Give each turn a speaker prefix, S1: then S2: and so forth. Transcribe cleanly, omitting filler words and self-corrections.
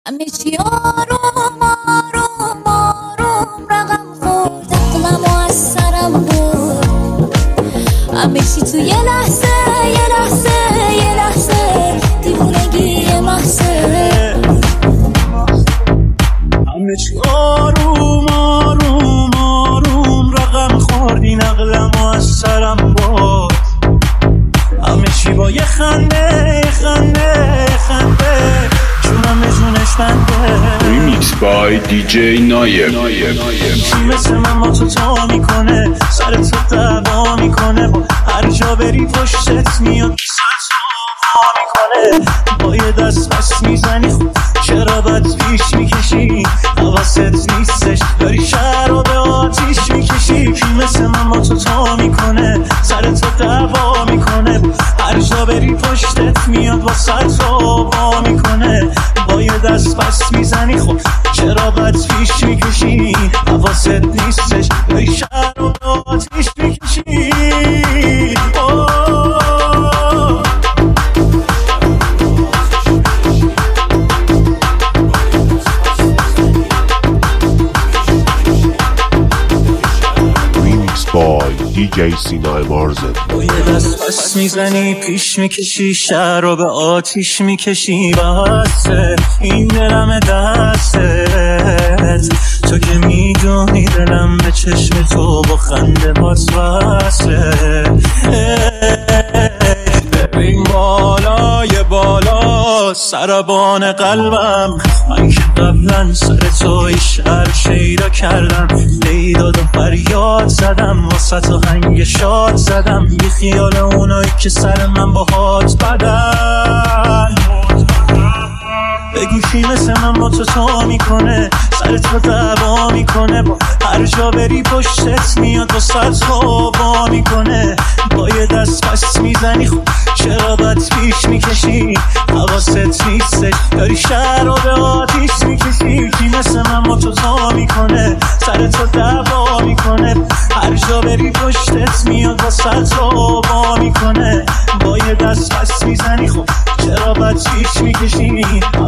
S1: همه چی آروم آروم آروم رقم خورد، عقلم و از سرم برد. همه چی تو یه لحظه یه لحظه یه لحظه، دیوونگی محضه.
S2: همه چی آروم آروم آروم رقم خورد، این عقلم و از سرم برد. همه چی با یه خنده خنده خنده، جونم جونش بنده.
S3: Remix by DJ Nayev.
S2: کی مثل من با تو میکنه، سر تو دعوا میکنه، با هر جا بری پشتت میاد سرسوا میکنه. با یه دست بس میزنی خب چرا بد پیش میکشی، حواست نیستش داری شهر رو به آتیش میکشی. کی مثل من با تو میکنه، سر تو دعوا میکنه، هر جا بری پشتت میاد با سرسوا میکنه. با یه دست بس میزنی خب چرا بد پیش میکشی، حواست نیستش داری شهر رو به آتیش میکشی.
S4: DJ سینای مارزن.
S2: با یه دست بس میزنی پیش میکشی، شهر رو به آتیش میکشی. بسه این دلم دستت، تو که میدونی دلم به چشم تو با خنده باز وصله. ببین بالای بالا سربان قلبم، من که قبلا سر توی شهر شیدا کردم، دیداد و فریاد زدم، واسه تو هنگ شاد زدم، بی خیال اونایی که سر من با هات بدن. بگو کی مثل من با تو میکنه، سر تو دعوا میکنه، با هر جا بری پشتت میاد با سر صحبا میکنه. با یه دست پس میزنی خب چرا بد پیش میکشی، حواست نیستش داری شهر رو به آتیش میکشی. کی مثل من با تو میکنه، سر تو دعوا میکنه، هر جا بری پشتت میاد با سر صحبا میکنه. با یه دست پس میزنی خب چرا بد پیش میکشی،